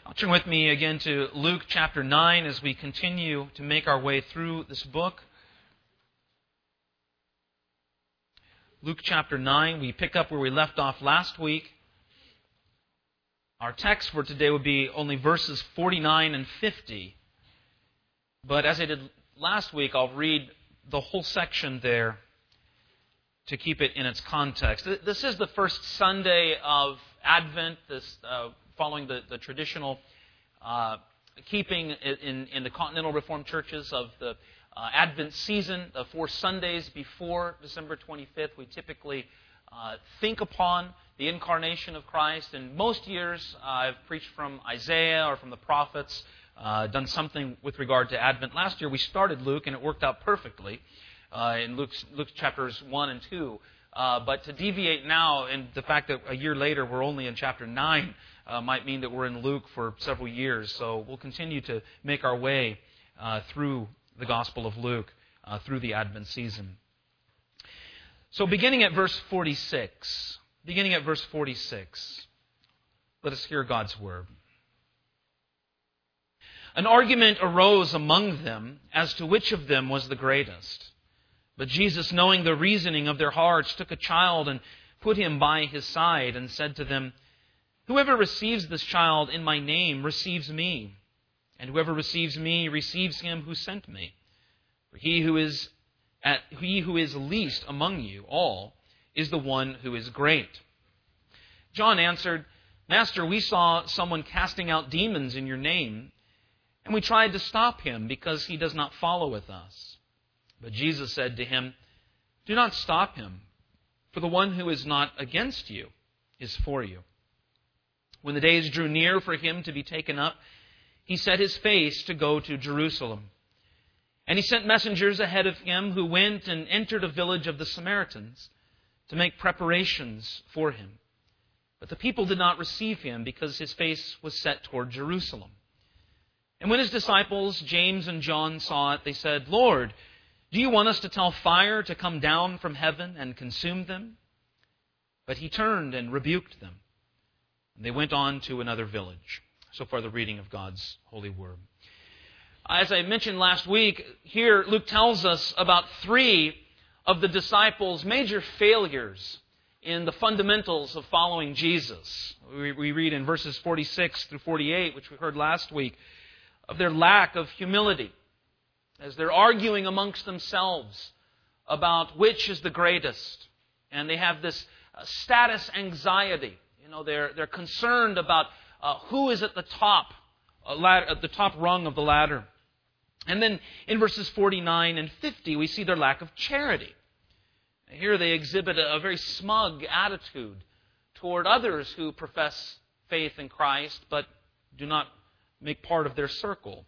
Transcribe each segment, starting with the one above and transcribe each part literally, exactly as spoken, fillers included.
Turn with me again to Luke chapter nine as we continue to make our way through this book. Luke chapter nine, we pick up where we left off last week. Our text for today would be only verses forty-nine and fifty. But as I did last week, I'll read the whole section there to keep it in its context. This is the first Sunday of Advent, this uh, following the, the traditional uh, keeping in, in the Continental Reformed churches of the uh, Advent season. The four Sundays before December twenty-fifth, we typically uh, think upon the incarnation of Christ. And most years, uh, I've preached from Isaiah or from the prophets, uh, done something with regard to Advent. Last year, we started Luke, and it worked out perfectly uh, in Luke's, Luke chapters one and two. Uh, but to deviate now, and the fact that a year later we're only in chapter nine, uh, might mean that we're in Luke for several years. So we'll continue to make our way uh, through the Gospel of Luke, uh, through the Advent season. So beginning at verse forty-six, beginning at verse forty-six, let us hear God's word. An argument arose among them as to which of them was the greatest. But Jesus, knowing the reasoning of their hearts, took a child and put him by his side and said to them, "Whoever receives this child in my name receives me, and whoever receives me receives him who sent me. For he who is at, he who is least among you all is the one who is great." John answered, "Master, we saw someone casting out demons in your name, and we tried to stop him because he does not follow with us." But Jesus said to him, "Do not stop him, for the one who is not against you is for you." When the days drew near for him to be taken up, he set his face to go to Jerusalem. And he sent messengers ahead of him who went and entered a village of the Samaritans to make preparations for him. But the people did not receive him because his face was set toward Jerusalem. And when his disciples, James and John, saw it, they said, "Lord, do you want us to tell fire to come down from heaven and consume them?" But he turned and rebuked them. And they went on to another village. So far, the reading of God's holy word. As I mentioned last week, here Luke tells us about three of the disciples' major failures in the fundamentals of following Jesus. We, we read in verses forty-six through forty-eight, which we heard last week, of their lack of humility, as they're arguing amongst themselves about which is the greatest. And they have this uh, status anxiety. You know, they're, they're concerned about uh, who is at the top, uh, ladder, at the top rung of the ladder. And then in verses forty-nine and fifty, we see their lack of charity. Here they exhibit a, a very smug attitude toward others who profess faith in Christ, but do not make part of their circle.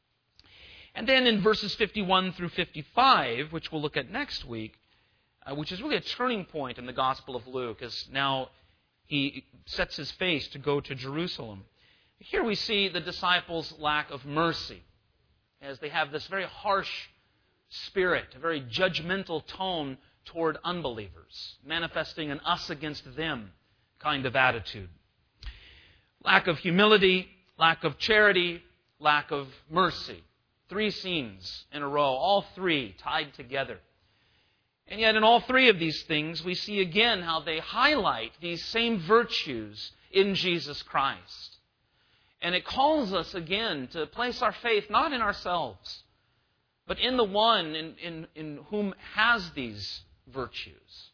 And then in verses fifty-one through fifty-five, which we'll look at next week, uh, which is really a turning point in the Gospel of Luke, as now he sets his face to go to Jerusalem. Here we see the disciples' lack of mercy, as they have this very harsh spirit, a very judgmental tone toward unbelievers, manifesting an us against them kind of attitude. Lack of humility, lack of charity, lack of mercy. Three scenes in a row, all three tied together. And yet in all three of these things, we see again how they highlight these same virtues in Jesus Christ. And it calls us again to place our faith not in ourselves, but in the one in, in, in whom has these virtues,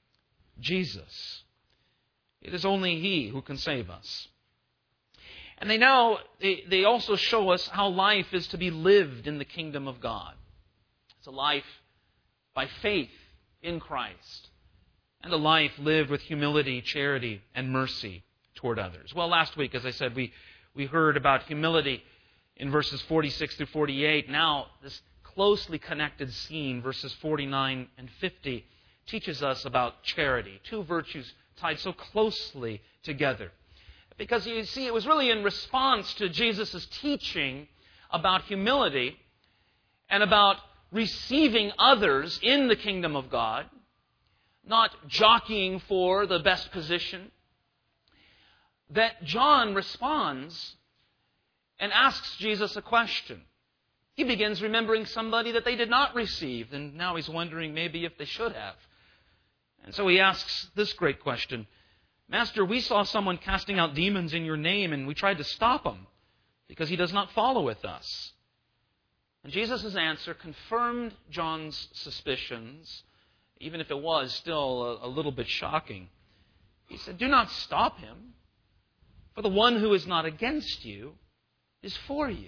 Jesus. It is only He who can save us. And they now, they, they also show us how life is to be lived in the kingdom of God. It's a life by faith in Christ, and a life lived with humility, charity, and mercy toward others. Well, last week, as I said, we, we heard about humility in verses forty-six through forty-eight. Now, this closely connected scene, verses forty-nine and fifty, teaches us about charity, two virtues tied so closely together. Because you see, it was really in response to Jesus' teaching about humility and about receiving others in the kingdom of God, not jockeying for the best position, that John responds and asks Jesus a question. He begins remembering somebody that they did not receive, and now he's wondering maybe if they should have. And so he asks this great question, Master, we saw someone casting out demons in your name, and we tried to stop him because he does not follow with us. And Jesus' answer confirmed John's suspicions, even if it was still a, a little bit shocking. He said, do not stop him, for the one who is not against you is for you.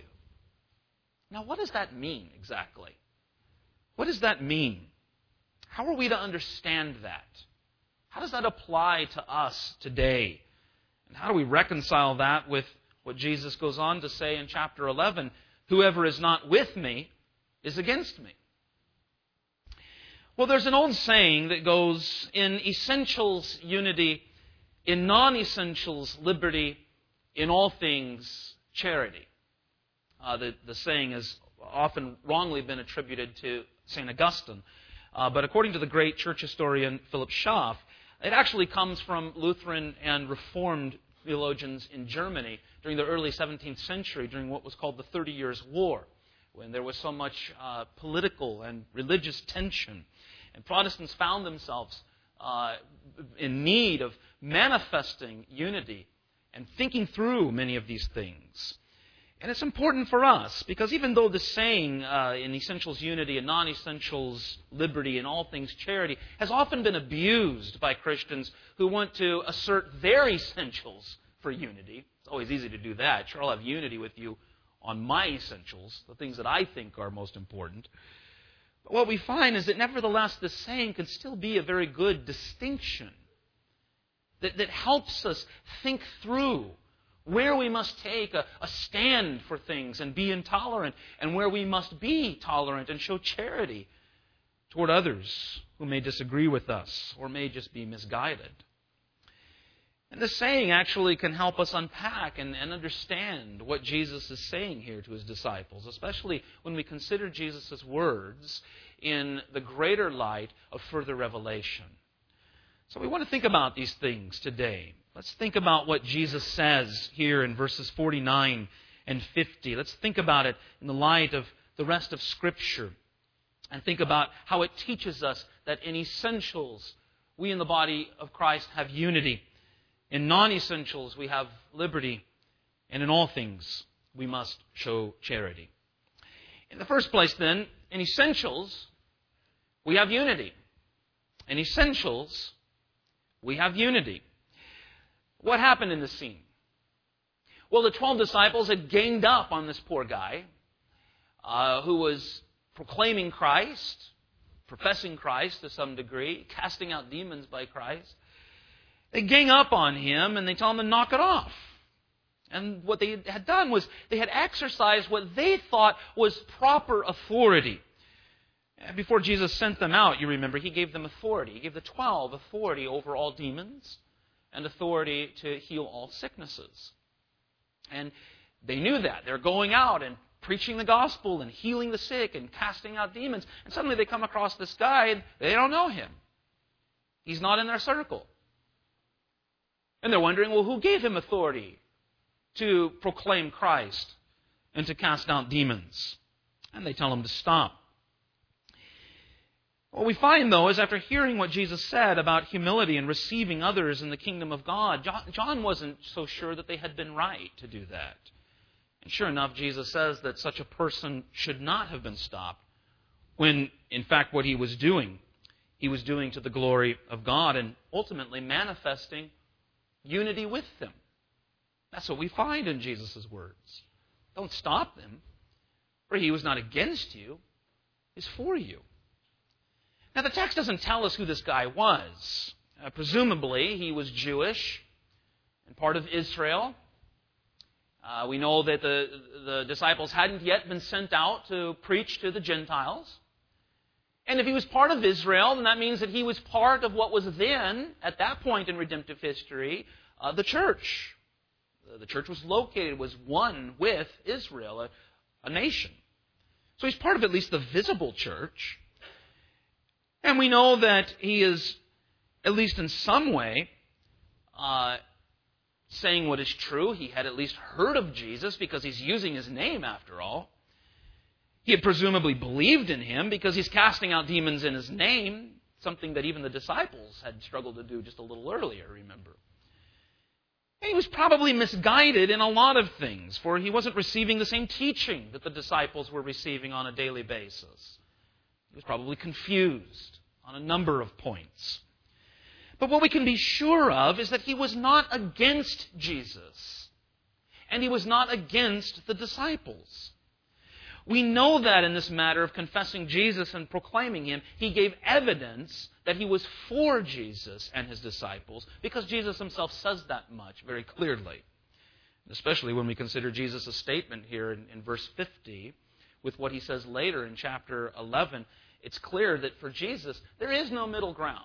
Now, what does that mean exactly? What does that mean? How are we to understand that? How does that apply to us today? And how do we reconcile that with what Jesus goes on to say in chapter eleven, whoever is not with me is against me? Well, there's an old saying that goes, in essentials, unity, in non-essentials, liberty, in all things, charity. Uh, the, the saying has often wrongly been attributed to Saint Augustine. Uh, but according to the great church historian Philip Schaff, it actually comes from Lutheran and Reformed theologians in Germany during the early seventeenth century, during what was called the Thirty Years' War, when there was so much uh, political and religious tension. And Protestants found themselves uh, in need of manifesting unity and thinking through many of these things. And it's important for us, because even though the saying, uh, in essentials unity and non-essentials liberty and all things charity, has often been abused by Christians who want to assert their essentials for unity. It's always easy to do that. Sure, I'll have unity with you on my essentials, the things that I think are most important. But what we find is that nevertheless, this saying can still be a very good distinction that, that helps us think through where we must take a, a stand for things and be intolerant, and where we must be tolerant and show charity toward others who may disagree with us or may just be misguided. And this saying actually can help us unpack and, and understand what Jesus is saying here to his disciples, especially when we consider Jesus' words in the greater light of further revelation. So we want to think about these things today. Let's think about what Jesus says here in verses forty-nine and fifty. Let's think about it in the light of the rest of Scripture, and think about how it teaches us that in essentials, we in the body of Christ have unity. In non-essentials, we have liberty. And in all things, we must show charity. In the first place, then, in essentials, we have unity. In essentials, we have unity. What happened in this scene? Well, the twelve disciples had ganged up on this poor guy uh, who was proclaiming Christ, professing Christ to some degree, casting out demons by Christ. They gang up on him and they tell him to knock it off. And what they had done was they had exercised what they thought was proper authority. Before Jesus sent them out, you remember, he gave them authority. He gave the twelve authority over all demons and authority to heal all sicknesses. And they knew that. They're going out and preaching the gospel and healing the sick and casting out demons. And suddenly they come across this guy and they don't know him. He's not in their circle. And they're wondering, well, who gave him authority to proclaim Christ and to cast out demons? And they tell him to stop. What we find, though, is after hearing what Jesus said about humility and receiving others in the kingdom of God, John wasn't so sure that they had been right to do that. And sure enough, Jesus says that such a person should not have been stopped, when, in fact, what he was doing, he was doing to the glory of God and ultimately manifesting unity with them. That's what we find in Jesus' words. Don't stop them, for he who is not against you is for you. Now, the text doesn't tell us who this guy was. Uh, presumably, he was Jewish and part of Israel. Uh, we know that the, the disciples hadn't yet been sent out to preach to the Gentiles. And if he was part of Israel, then that means that he was part of what was then, at that point in redemptive history, uh, the church. The church was located, was one with Israel, a, a nation. So he's part of at least the visible church. And we know that he is, at least in some way, uh, saying what is true. He had at least heard of Jesus because he's using his name after all. He had presumably believed in him because he's casting out demons in his name, something that even the disciples had struggled to do just a little earlier, remember. And he was probably misguided in a lot of things, for he wasn't receiving the same teaching that the disciples were receiving on a daily basis. He was probably confused on a number of points. But what we can be sure of is that he was not against Jesus, and he was not against the disciples. We know that in this matter of confessing Jesus and proclaiming him, he gave evidence that he was for Jesus and his disciples, because Jesus himself says that much very clearly. Especially when we consider Jesus' statement here in, in verse fifty, with what he says later in chapter eleven, it's clear that for Jesus, there is no middle ground.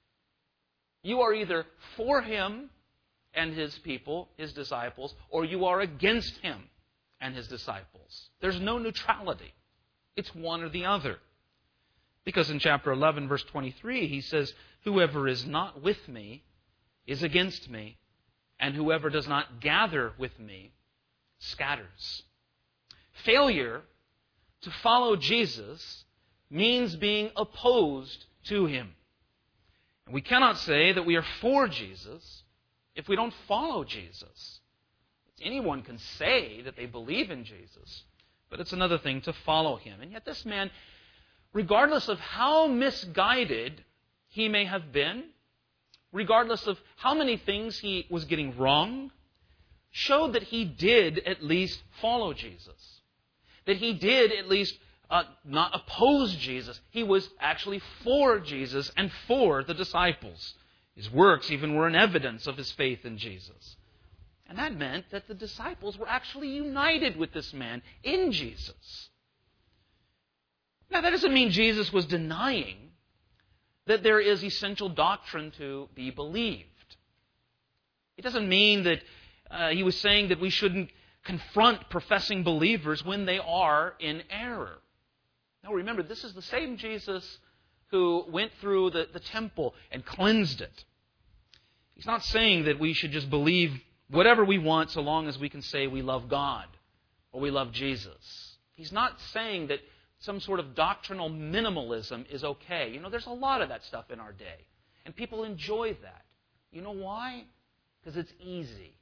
You are either for him and his people, his disciples, or you are against him and his disciples. There's no neutrality. It's one or the other. Because in chapter eleven, verse twenty-three, he says, "Whoever is not with me is against me, and whoever does not gather with me scatters." Failure to follow Jesus means being opposed to him. And we cannot say that we are for Jesus if we don't follow Jesus. Anyone can say that they believe in Jesus, but it's another thing to follow him. And yet this man, regardless of how misguided he may have been, regardless of how many things he was getting wrong, showed that he did at least follow Jesus. That he did at least uh, not oppose Jesus. He was actually for Jesus and for the disciples. His works even were an evidence of his faith in Jesus. And that meant that the disciples were actually united with this man in Jesus. Now, that doesn't mean Jesus was denying that there is essential doctrine to be believed. It doesn't mean that uh, he was saying that we shouldn't confront professing believers when they are in error. Now, remember, this is the same Jesus who went through the, the temple and cleansed it. He's not saying that we should just believe whatever we want so long as we can say we love God or we love Jesus. He's not saying that some sort of doctrinal minimalism is okay. You know, there's a lot of that stuff in our day. And people enjoy that. You know why? Because it's easy.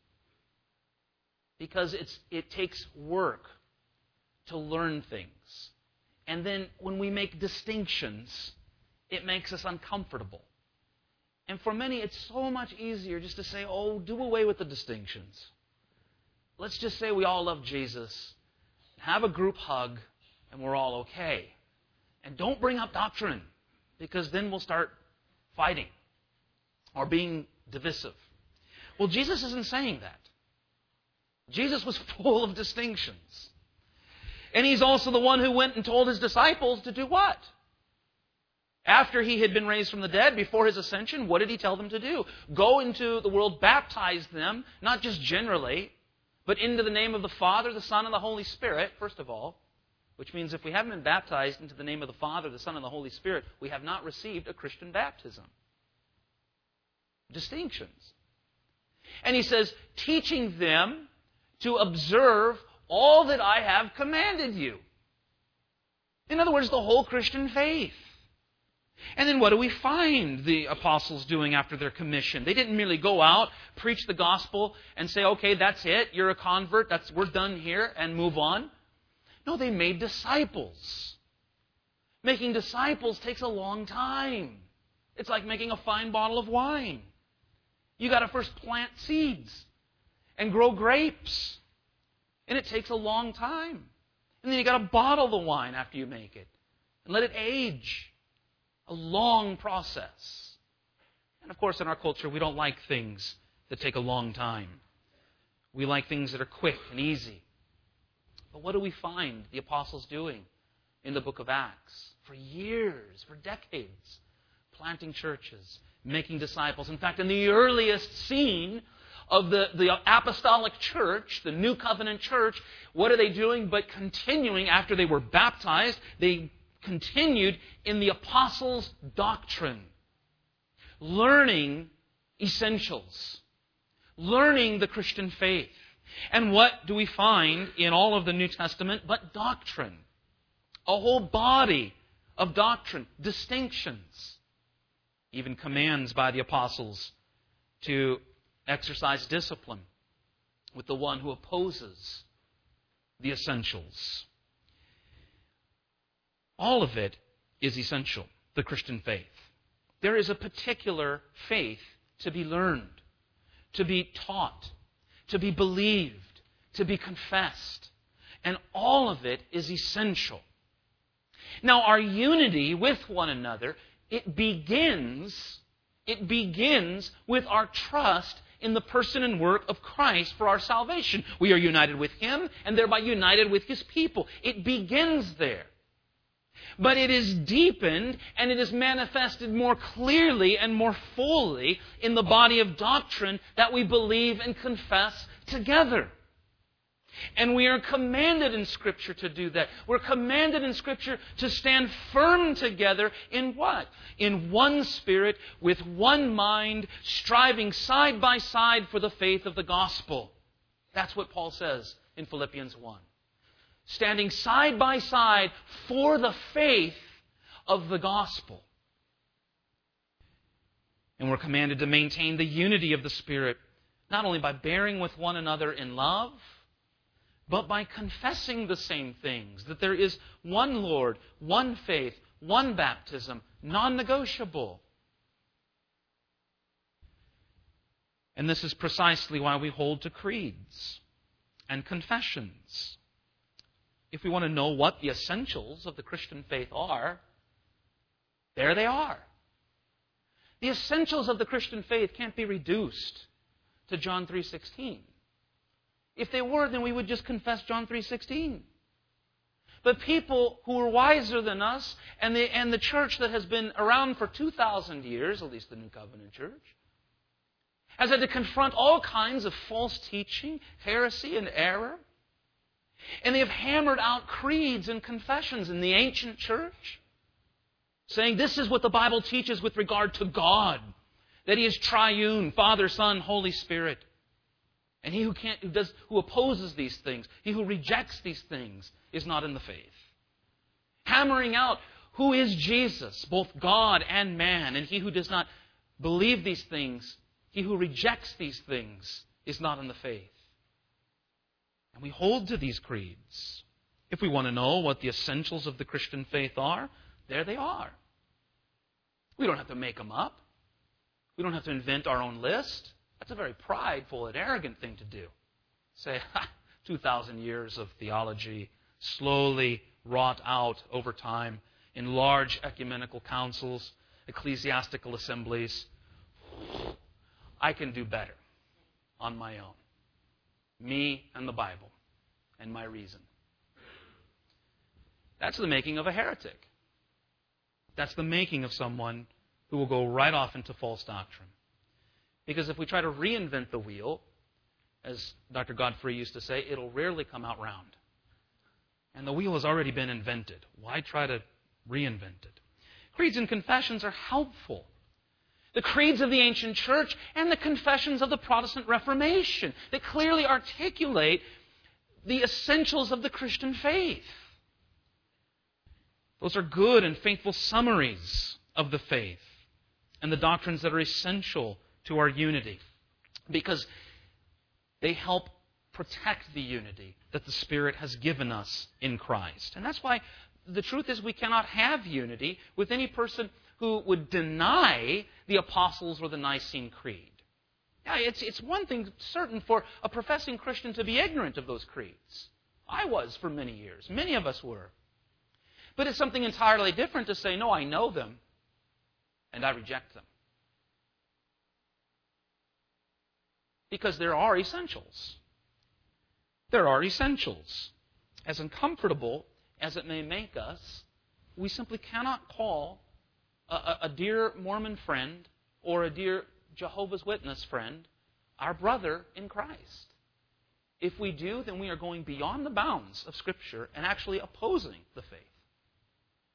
Because it's it takes work to learn things. And then when we make distinctions, it makes us uncomfortable. And for many, it's so much easier just to say, oh, do away with the distinctions. Let's just say we all love Jesus, have a group hug, and we're all okay. And don't bring up doctrine, because then we'll start fighting or being divisive. Well, Jesus isn't saying that. Jesus was full of distinctions. And he's also the one who went and told his disciples to do what? After he had been raised from the dead, before his ascension, what did he tell them to do? Go into the world, baptize them, not just generally, but into the name of the Father, the Son, and the Holy Spirit, first of all. Which means if we haven't been baptized into the name of the Father, the Son, and the Holy Spirit, we have not received a Christian baptism. Distinctions. And he says, teaching them to observe all that I have commanded you. In other words, the whole Christian faith. And then what do we find the apostles doing after their commission? They didn't merely go out, preach the gospel, and say, okay, that's it, you're a convert, that's we're done here, and move on. No, they made disciples. Making disciples takes a long time. It's like making a fine bottle of wine. You got to first plant seeds and grow grapes. And it takes a long time. And then you got to bottle the wine after you make it and let it age. A long process. And of course, in our culture, we don't like things that take a long time. We like things that are quick and easy. But what do we find the apostles doing in the book of Acts? For years, for decades, planting churches, making disciples. In fact, in the earliest scene of the, the apostolic church, the new covenant church, what are they doing but continuing after they were baptized? They continued in the apostles' doctrine, learning essentials, learning the Christian faith. And what do we find in all of the New Testament but doctrine? A whole body of doctrine, distinctions, even commands by the apostles to exercise discipline with the one who opposes the essentials. All of it is essential, the Christian faith. There is a particular faith to be learned, to be taught, to be believed, to be confessed. And all of it is essential. Now, our unity with one another, it begins, it begins with our trust in the person and work of Christ for our salvation. We are united with Him and thereby united with His people. It begins there. But it is deepened and it is manifested more clearly and more fully in the body of doctrine that we believe and confess together. And we are commanded in Scripture to do that. We're commanded in Scripture to stand firm together in what? In one spirit, with one mind, striving side by side for the faith of the gospel. That's what Paul says in Philippians one. Standing side by side for the faith of the gospel. And we're commanded to maintain the unity of the Spirit, not only by bearing with one another in love, but by confessing the same things, that there is one Lord, one faith, one baptism, non-negotiable. And this is precisely why we hold to creeds and confessions. If we want to know what the essentials of the Christian faith are, there they are. The essentials of the Christian faith can't be reduced to John three sixteen. If they were, then we would just confess John three sixteen. But people who are wiser than us, and the, and the church that has been around for two thousand years, at least the New Covenant Church, has had to confront all kinds of false teaching, heresy, and error. And they have hammered out creeds and confessions in the ancient church, saying this is what the Bible teaches with regard to God, that He is triune, Father, Son, Holy Spirit. And he who can't, who does, who opposes these things, he who rejects these things, is not in the faith. Hammering out who is Jesus, both God and man, and he who does not believe these things, he who rejects these things, is not in the faith. And we hold to these creeds. If we want to know what the essentials of the Christian faith are, there they are. We don't have to make them up. We don't have to invent our own list. That's a very prideful and arrogant thing to do. Say, ha, two thousand years of theology slowly wrought out over time in large ecumenical councils, ecclesiastical assemblies. I can do better on my own. Me and the Bible and my reason. That's the making of a heretic. That's the making of someone who will go right off into false doctrine. Because if we try to reinvent the wheel, as Doctor Godfrey used to say, it'll rarely come out round. And the wheel has already been invented. Why try to reinvent it? Creeds and confessions are helpful. The creeds of the ancient church and the confessions of the Protestant Reformation that clearly articulate the essentials of the Christian faith. Those are good and faithful summaries of the faith and the doctrines that are essential to our unity, because they help protect the unity that the Spirit has given us in Christ. And that's why the truth is we cannot have unity with any person who would deny the Apostles' or the Nicene Creed. Yeah, it's, it's one thing certain for a professing Christian to be ignorant of those creeds. I was for many years. Many of us were. But it's something entirely different to say, no, I know them, and I reject them. Because there are essentials. There are essentials. As uncomfortable as it may make us, we simply cannot call a, a, a dear Mormon friend or a dear Jehovah's Witness friend our brother in Christ. If we do, then we are going beyond the bounds of Scripture and actually opposing the faith.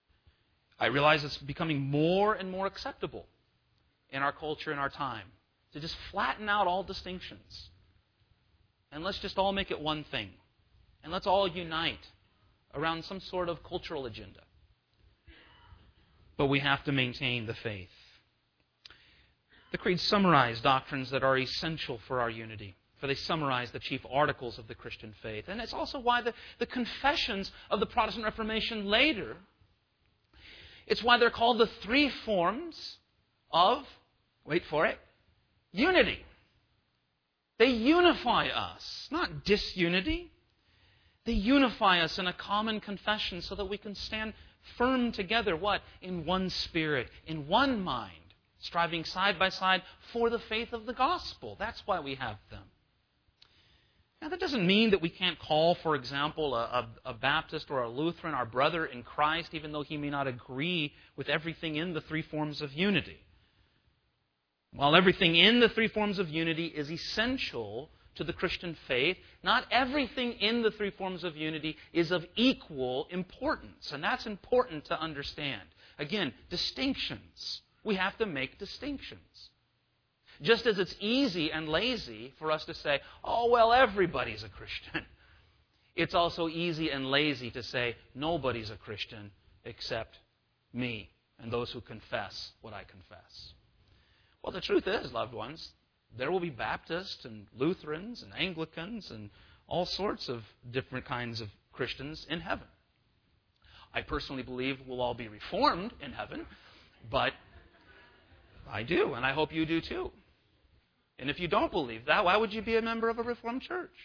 I realize it's becoming more and more acceptable in our culture and our time to just flatten out all distinctions. And let's just all make it one thing. And let's all unite around some sort of cultural agenda. But we have to maintain the faith. The creeds summarize doctrines that are essential for our unity, for they summarize the chief articles of the Christian faith. And it's also why the, the confessions of the Protestant Reformation later, it's why they're called the three forms of, wait for it, unity. They unify us, not disunity. They unify us in a common confession so that we can stand firm together, what? In one spirit, in one mind, striving side by side for the faith of the gospel. That's why we have them. Now, that doesn't mean that we can't call, for example, a, a, a Baptist or a Lutheran our brother in Christ, even though he may not agree with everything in the three forms of unity. While everything in the three forms of unity is essential to the Christian faith, not everything in the three forms of unity is of equal importance. And that's important to understand. Again, distinctions. We have to make distinctions. Just as it's easy and lazy for us to say, oh, well, everybody's a Christian. It's also easy and lazy to say, nobody's a Christian except me and those who confess what I confess. Well, the truth is, loved ones, there will be Baptists and Lutherans and Anglicans and all sorts of different kinds of Christians in heaven. I personally believe we'll all be reformed in heaven, but I do, and I hope you do too. And if you don't believe that, why would you be a member of a Reformed church?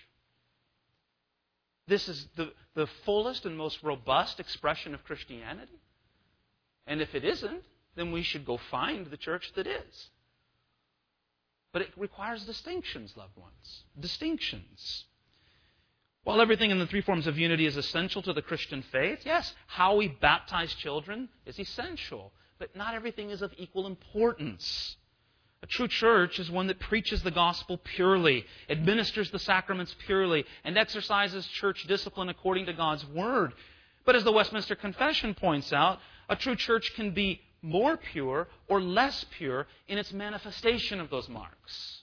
This is the, the fullest and most robust expression of Christianity. And if it isn't, then we should go find the church that is. But it requires distinctions, loved ones. Distinctions. While everything in the three forms of unity is essential to the Christian faith, yes, how we baptize children is essential. But not everything is of equal importance. A true church is one that preaches the gospel purely, administers the sacraments purely, and exercises church discipline according to God's word. But as the Westminster Confession points out, a true church can be more pure or less pure in its manifestation of those marks.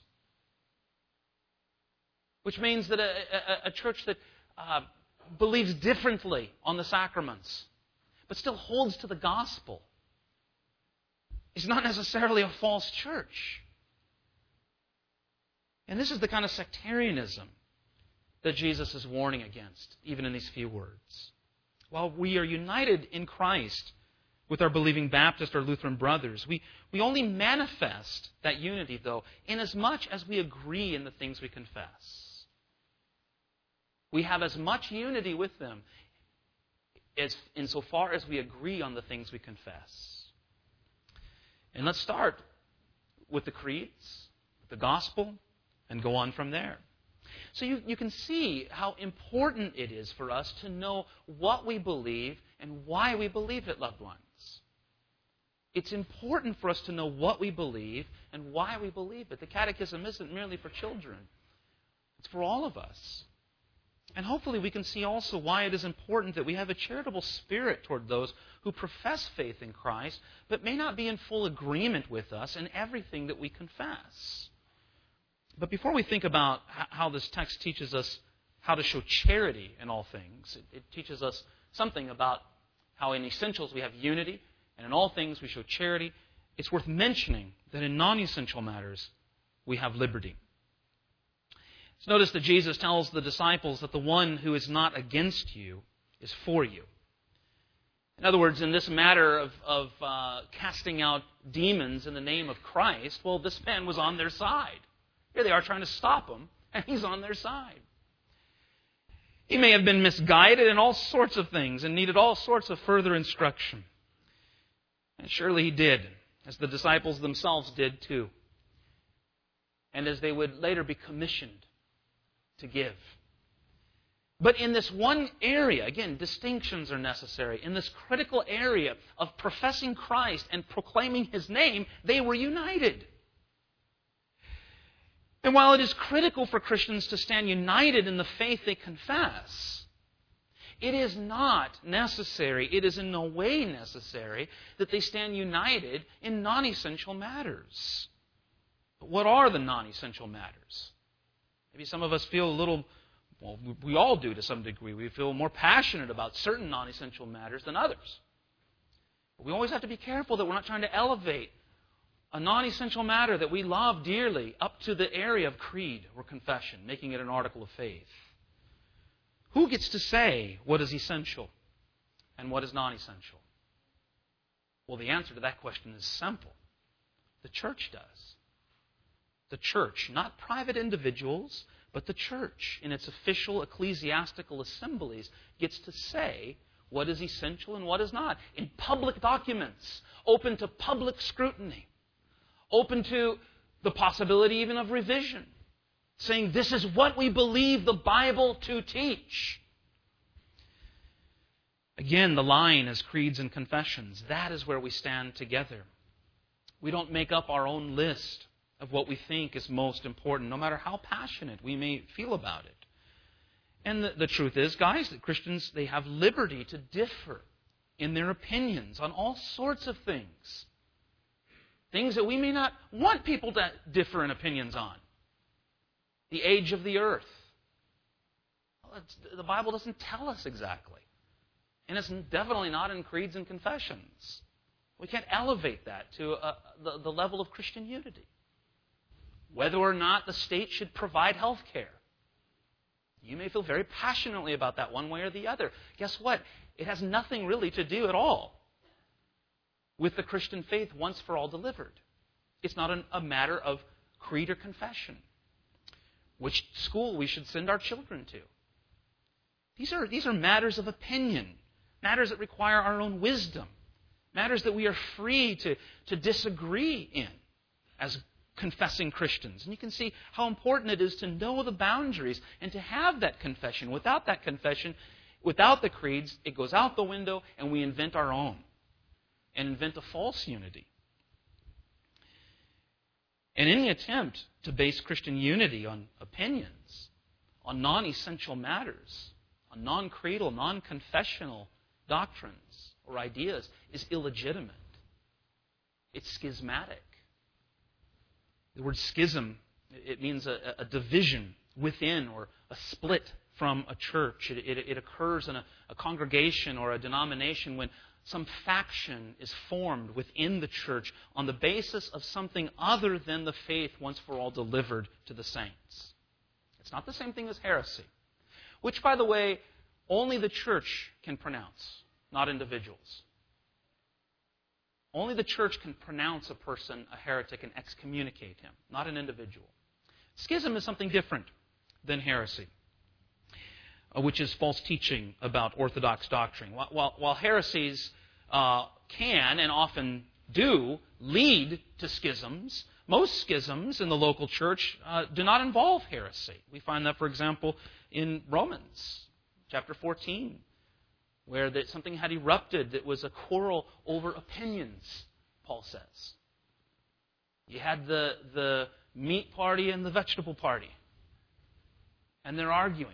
Which means that a, a, a church that uh, believes differently on the sacraments, but still holds to the gospel, is not necessarily a false church. And this is the kind of sectarianism that Jesus is warning against, even in these few words. While we are united in Christ with our believing Baptist or Lutheran brothers, we, we only manifest that unity, though, in as much as we agree in the things we confess. We have as much unity with them as insofar as we agree on the things we confess. And let's start with the creeds, the gospel, and go on from there. So you, you can see how important it is for us to know what we believe and why we believe it, loved ones. It's important for us to know what we believe and why we believe it. The catechism isn't merely for children. It's for all of us. And hopefully we can see also why it is important that we have a charitable spirit toward those who profess faith in Christ, but may not be in full agreement with us in everything that we confess. But before we think about how this text teaches us how to show charity in all things, it, it teaches us something about how in essentials we have unity, and in all things we show charity. It's worth mentioning that in non-essential matters we have liberty. So notice that Jesus tells the disciples that the one who is not against you is for you. In other words, in this matter of, of uh, casting out demons in the name of Christ, well, this man was on their side. Here they are trying to stop him, and he's on their side. He may have been misguided in all sorts of things and needed all sorts of further instruction. And surely he did, as the disciples themselves did too. And as they would later be commissioned to give. But in this one area, again, distinctions are necessary. In this critical area of professing Christ and proclaiming His name, they were united. And while it is critical for Christians to stand united in the faith they confess, it is not necessary, it is in no way necessary, that they stand united in non-essential matters. But what are the non-essential matters? Maybe some of us feel a little, well, we all do to some degree. We feel more passionate about certain non-essential matters than others. But we always have to be careful that we're not trying to elevate a non-essential matter that we love dearly up to the area of creed or confession, making it an article of faith. Who gets to say what is essential and what is non-essential? Well, the answer to that question is simple. The church does. The church, not private individuals, but the church in its official ecclesiastical assemblies gets to say what is essential and what is not in public documents, open to public scrutiny, open to the possibility even of revision, saying this is what we believe the Bible to teach. Again, the line is creeds and confessions. That is where we stand together. We don't make up our own list of what we think is most important, no matter how passionate we may feel about it. And the, the truth is, guys, that Christians, they have liberty to differ in their opinions on all sorts of things. Things that we may not want people to differ in opinions on. The age of the earth. Well, the Bible doesn't tell us exactly. And it's definitely not in creeds and confessions. We can't elevate that to a, the, the level of Christian unity. Whether or not the state should provide health care. You may feel very passionately about that one way or the other. Guess what? It has nothing really to do at all with the Christian faith once for all delivered. It's not an, a matter of creed or confession. Which school we should send our children to. These are, these are matters of opinion. Matters that require our own wisdom. Matters that we are free to, to disagree in as confessing Christians. And you can see how important it is to know the boundaries and to have that confession. Without that confession, without the creeds, it goes out the window and we invent our own and invent a false unity. And in the attempt to base Christian unity on opinions, on non-essential matters, on non-creedal, non-confessional doctrines or ideas is illegitimate. It's schismatic. The word schism, it means a, a division within or a split from a church. It, it, it occurs in a, a congregation or a denomination when some faction is formed within the church on the basis of something other than the faith once for all delivered to the saints. It's not the same thing as heresy, which, by the way, only the church can pronounce, not individuals. Only the church can pronounce a person a heretic and excommunicate him, not an individual. Schism is something different than heresy, which is false teaching about orthodox doctrine. While, while, while heresies uh, can and often do lead to schisms, most schisms in the local church uh, do not involve heresy. We find that, for example, in Romans chapter fourteen, where that something had erupted that was a quarrel over opinions, Paul says. You had the, the meat party and the vegetable party, and they're arguing.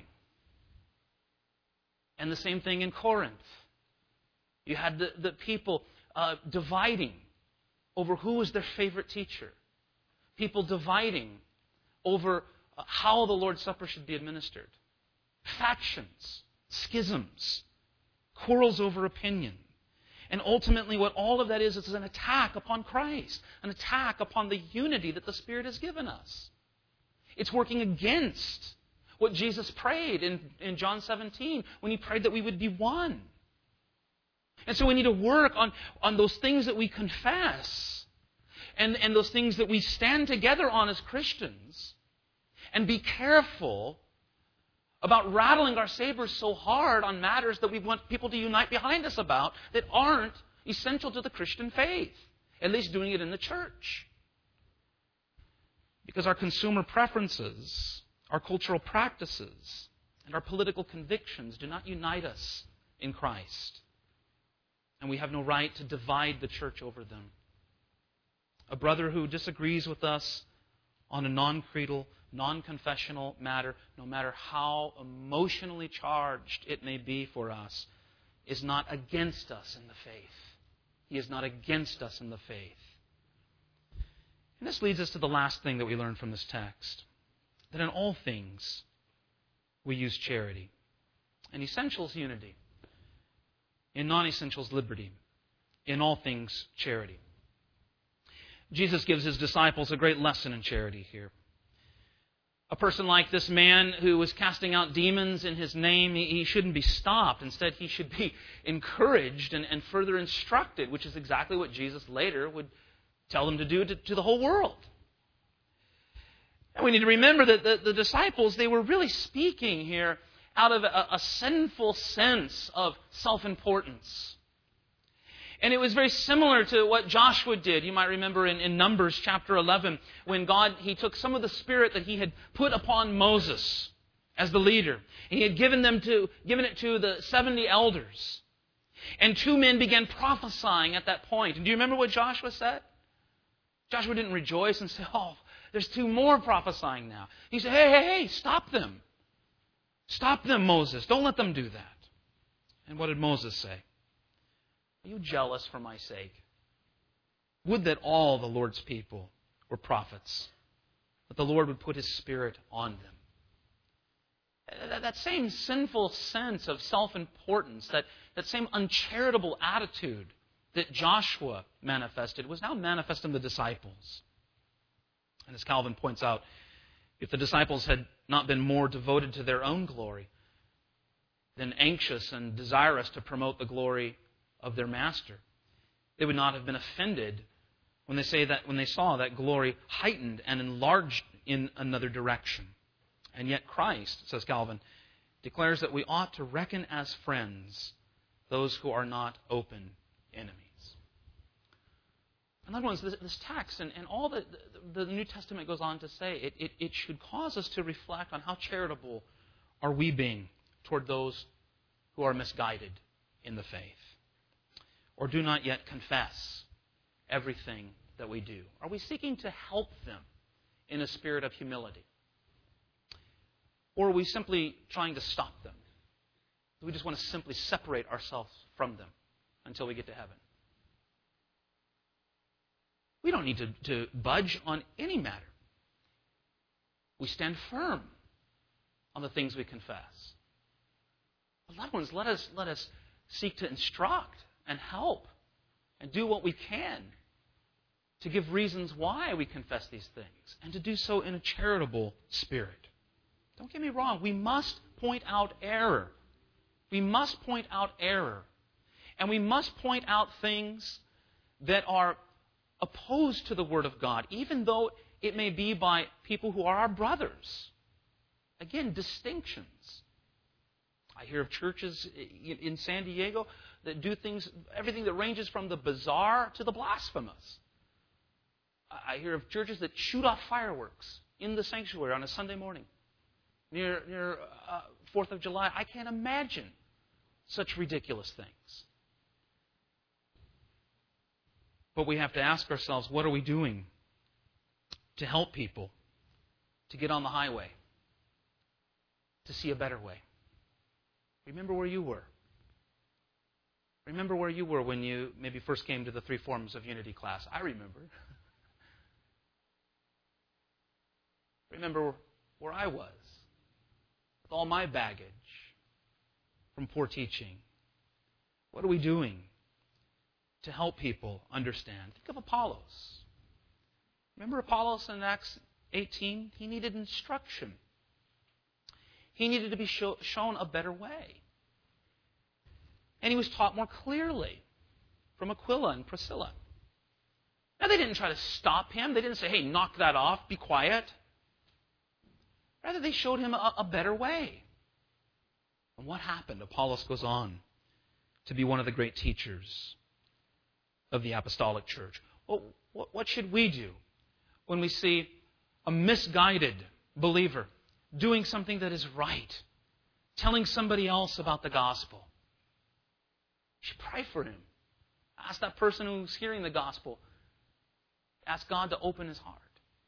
And the same thing in Corinth. You had the, the people uh, dividing over who was their favorite teacher. People dividing over uh, how the Lord's Supper should be administered. Factions, schisms, quarrels over opinion. And ultimately what all of that is, is an attack upon Christ, an attack upon the unity that the Spirit has given us. It's working against what Jesus prayed in, in John seventeen when He prayed that we would be one. And so we need to work on, on those things that we confess and, and those things that we stand together on as Christians and be careful about rattling our sabers so hard on matters that we want people to unite behind us about that aren't essential to the Christian faith, at least doing it in the church. Because our consumer preferences, our cultural practices, and our political convictions do not unite us in Christ. And we have no right to divide the church over them. A brother who disagrees with us on a non-creedal, non-confessional matter, no matter how emotionally charged it may be for us, is not against us in the faith. He is not against us in the faith. And this leads us to the last thing that we learn from this text, that in all things we use charity. In essentials, unity. In non-essentials, liberty. In all things, charity. Jesus gives his disciples a great lesson in charity here. A person like this man who was casting out demons in his name, he shouldn't be stopped. Instead, he should be encouraged and, and further instructed, which is exactly what Jesus later would tell them to do to, to the whole world. And we need to remember that the, the disciples, they were really speaking here out of a, a sinful sense of self-importance. And it was very similar to what Joshua did. You might remember in, in Numbers chapter eleven, when God, he took some of the spirit that he had put upon Moses as the leader. And he had given them to, given it to the seventy elders. And two men began prophesying at that point. And do you remember what Joshua said? Joshua didn't rejoice and say, oh, there's two more prophesying now. He said, hey, hey, hey, stop them. Stop them, Moses. Don't let them do that. And what did Moses say? Are you jealous for my sake? Would that all the Lord's people were prophets, that the Lord would put His Spirit on them. That same sinful sense of self-importance, that, that same uncharitable attitude that Joshua manifested was now manifest in the disciples. And as Calvin points out, if the disciples had not been more devoted to their own glory than anxious and desirous to promote the glory of their master, they would not have been offended when they say that when they saw that glory heightened and enlarged in another direction. And yet Christ, says Calvin, declares that we ought to reckon as friends those who are not open enemies. In other words, this, this text and, and all that the, the New Testament goes on to say, it, it, it should cause us to reflect on how charitable are we being toward those who are misguided in the faith, or do not yet confess everything that we do. Are we seeking to help them in a spirit of humility? Or are we simply trying to stop them? We just want to simply separate ourselves from them until we get to heaven. We don't need to, to budge on any matter. We stand firm on the things we confess. But loved ones, let us, let us seek to instruct and help and do what we can to give reasons why we confess these things, and to do so in a charitable spirit. Don't get me wrong, we must point out error. We must point out error. And we must point out things that are opposed to the Word of God, even though it may be by people who are our brothers. Again, distinctions. I hear of churches in San Diego that do things, everything that ranges from the bizarre to the blasphemous. I hear of churches that shoot off fireworks in the sanctuary on a Sunday morning near, near uh, fourth of July. I can't imagine such ridiculous things. But we have to ask ourselves, what are we doing to help people to get on the highway, to see a better way? Remember where you were. Remember where you were when you maybe first came to the Three Forms of Unity class. I remember. Remember where I was with all my baggage from poor teaching. What are we doing to help people understand? Think of Apollos. Remember Apollos in Acts eighteen? He needed instruction. He needed to be show, shown a better way. And he was taught more clearly from Aquila and Priscilla. Now, they didn't try to stop him. They didn't say, hey, knock that off, be quiet. Rather, they showed him a, a better way. And what happened? Apollos goes on to be one of the great teachers of the apostolic church. Well, what, what should we do when we see a misguided believer doing something that is right, telling somebody else about the gospel? You should pray for him. Ask that person who's hearing the gospel. Ask God to open his heart.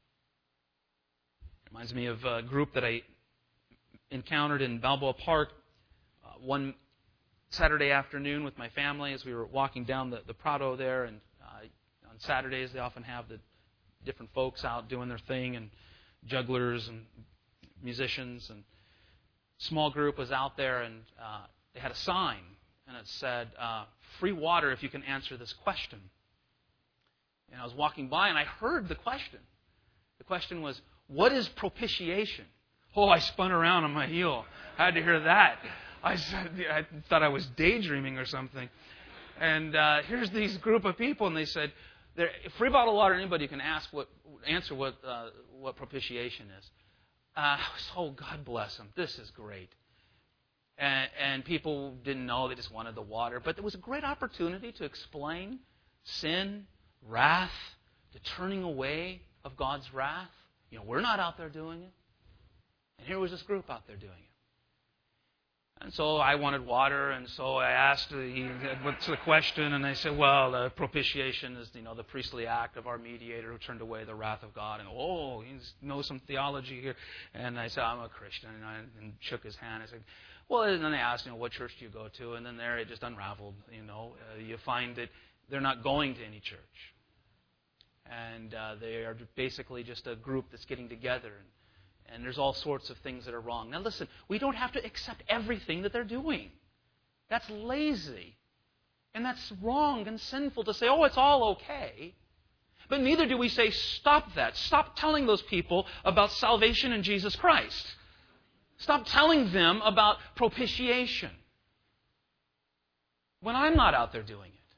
It reminds me of a group that I encountered in Balboa Park uh, one Saturday afternoon with my family as we were walking down the, the Prado there. And uh, on Saturdays they often have the different folks out doing their thing, and jugglers and musicians. And small group was out there, and uh, they had a sign, and it said, uh, free water if you can answer this question. And I was walking by, and I heard the question. The question was, what is propitiation? Oh, I spun around on my heel. I had to hear that. I, said, I thought I was daydreaming or something. And uh, here's these group of people, and they said, free bottle of water, anybody can ask what, answer what uh, what propitiation is. Uh, I was, oh, God bless them. This is great. And, and people didn't know. They just wanted the water. But there was a great opportunity to explain sin, wrath, the turning away of God's wrath. You know, we're not out there doing it. And here was this group out there doing it. And so I wanted water, and so I asked, he went to the question, and I said, well, uh, propitiation is, you know, the priestly act of our mediator who turned away the wrath of God. And, oh, he knows some theology here. And I said, I'm a Christian, and I and shook his hand. I said, well, and then I asked, you know, what church do you go to? And then there it just unraveled, you know. Uh, you find that they're not going to any church. And uh, they are basically just a group that's getting together, and And there's all sorts of things that are wrong. Now listen, we don't have to accept everything that they're doing. That's lazy. And that's wrong and sinful to say, oh, it's all okay. But neither do we say, stop that. Stop telling those people about salvation in Jesus Christ. Stop telling them about propitiation when I'm not out there doing it.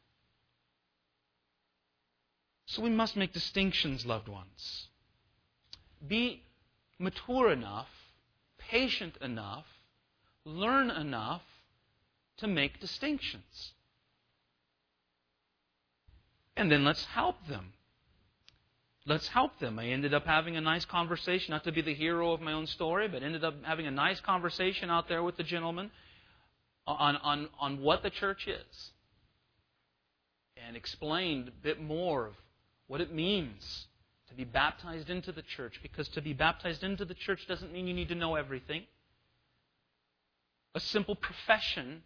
So we must make distinctions, loved ones. Be mature enough, patient enough, learn enough to make distinctions. And then let's help them. Let's help them. I ended up having a nice conversation, not to be the hero of my own story, but ended up having a nice conversation out there with the gentleman on, on, on what the church is. And explained a bit more of what it means to be baptized into the church, because to be baptized into the church doesn't mean you need to know everything. A simple profession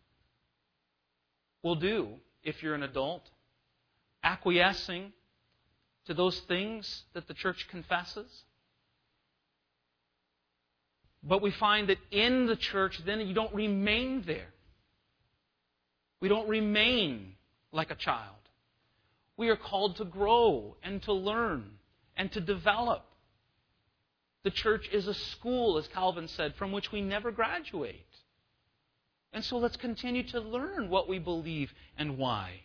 will do if you're an adult, acquiescing to those things that the church confesses. But we find that in the church, then you don't remain there. We don't remain like a child. We are called to grow and to learn and to develop. The church is a school, as Calvin said, from which we never graduate. And so let's continue to learn what we believe and why.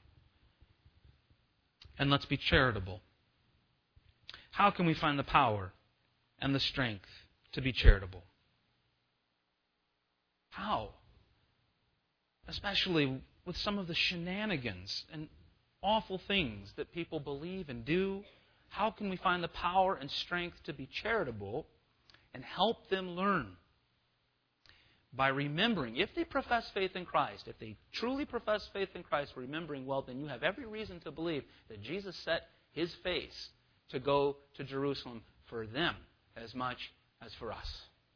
And let's be charitable. How can we find the power and the strength to be charitable? How? Especially with some of the shenanigans and awful things that people believe and do. How can we find the power and strength to be charitable and help them learn? By remembering, if they profess faith in Christ, if they truly profess faith in Christ, remembering, well, then you have every reason to believe that Jesus set His face to go to Jerusalem for them as much as for us.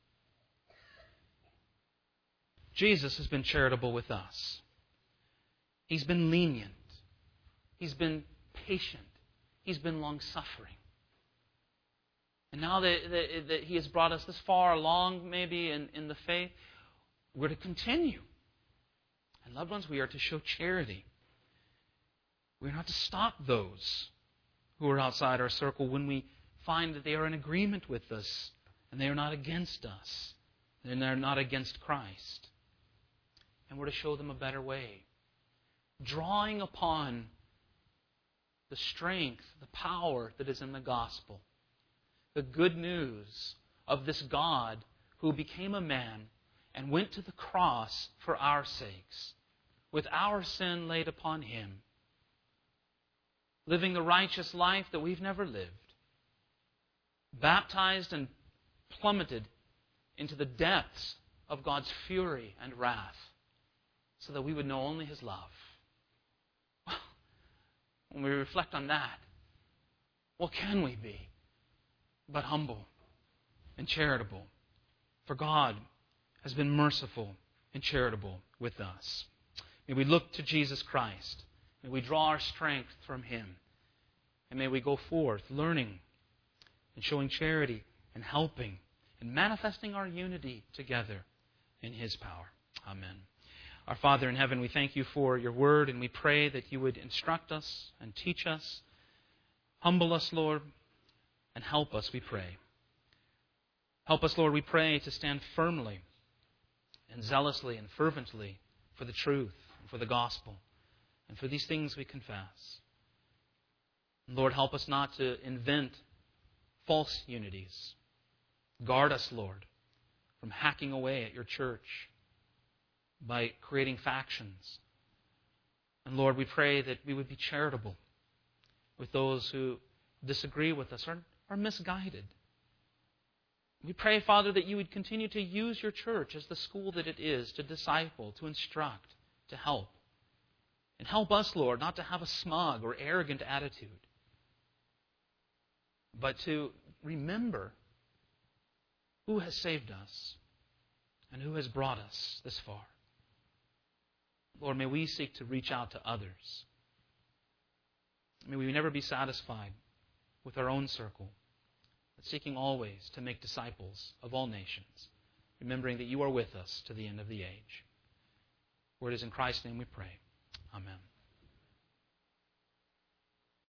Jesus has been charitable with us. He's been lenient. He's been patient. He's been long-suffering. And now that, that, that He has brought us this far along, maybe, in, in the faith, we're to continue. And loved ones, we are to show charity. We're not to stop those who are outside our circle when we find that they are in agreement with us and they are not against us and they're not against Christ. And we're to show them a better way. Drawing upon the strength, the power that is in the gospel. The good news of this God who became a man and went to the cross for our sakes, with our sin laid upon Him, living the righteous life that we've never lived, baptized and plummeted into the depths of God's fury and wrath, so that we would know only His love. When we reflect on that, what can we be but humble and charitable? For God has been merciful and charitable with us. May we look to Jesus Christ. May we draw our strength from Him. And may we go forth learning and showing charity and helping and manifesting our unity together in His power. Amen. Our Father in heaven, we thank You for Your word, and we pray that You would instruct us and teach us. Humble us, Lord, and help us, we pray. Help us, Lord, we pray, to stand firmly and zealously and fervently for the truth and for the gospel and for these things we confess. Lord, help us not to invent false unities. Guard us, Lord, from hacking away at Your church by creating factions. And Lord, we pray that we would be charitable with those who disagree with us or are misguided. We pray, Father, that You would continue to use Your church as the school that it is to disciple, to instruct, to help. And help us, Lord, not to have a smug or arrogant attitude, but to remember who has saved us and who has brought us this far. Lord, may we seek to reach out to others. May we never be satisfied with our own circle, but seeking always to make disciples of all nations, remembering that You are with us to the end of the age. For it is in Christ's name we pray. Amen.